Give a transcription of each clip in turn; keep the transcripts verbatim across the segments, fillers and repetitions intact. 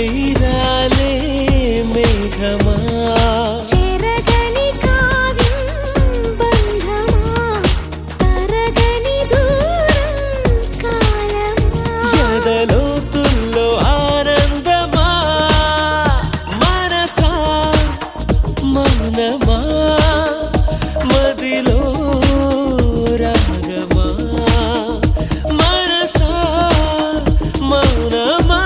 తీరాలే మేఘమా చెరగని కావ్యం బంధమా తరగని దూరం కాలమా ఎదలోతుల్లో ఆనందమా మనసా మౌనమా మదిలో రాగమా మనసా మౌనమా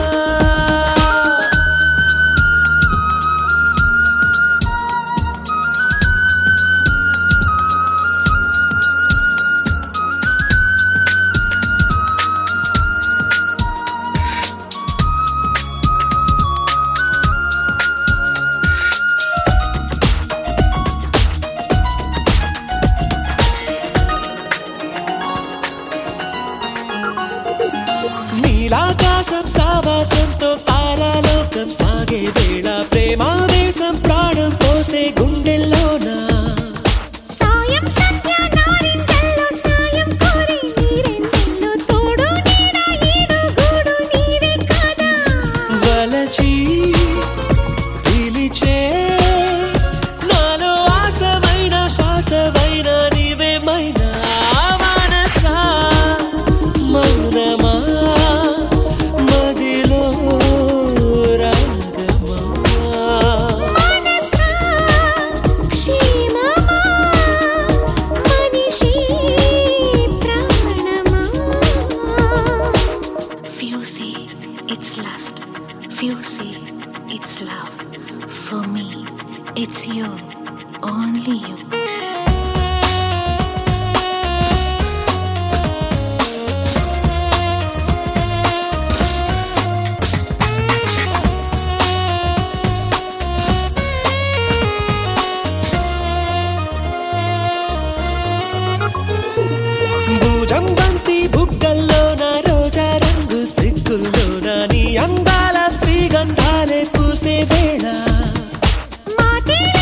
నీలాకాశం సావాసంతో తారాలోకం సాగే వేళ ప్రేమావేశం ప్రాణం పోసే గుండెల్లోనా సాయం సంధ్య నారింజల్లో సాయం కోరి నీరెందులో తోడు నీడ ఈడు గూడు నీవే కదా వలచి పిలిచే నాలో ఆశమైన శ్వాసవైన నీవేమైనా మనసా మౌనమా మదిలో రాగమా మనసా క్షేమమా మనిషి ప్రాణమా Few say it's lust, few say it's love. For me, it's you, only you. భుజం బంతి బుగ్గల్లో నా రోజా రంగు సిగ్గుల్లో నా నీ అందాల శ్రీగంధాలే పూసే వేళ మాటిలో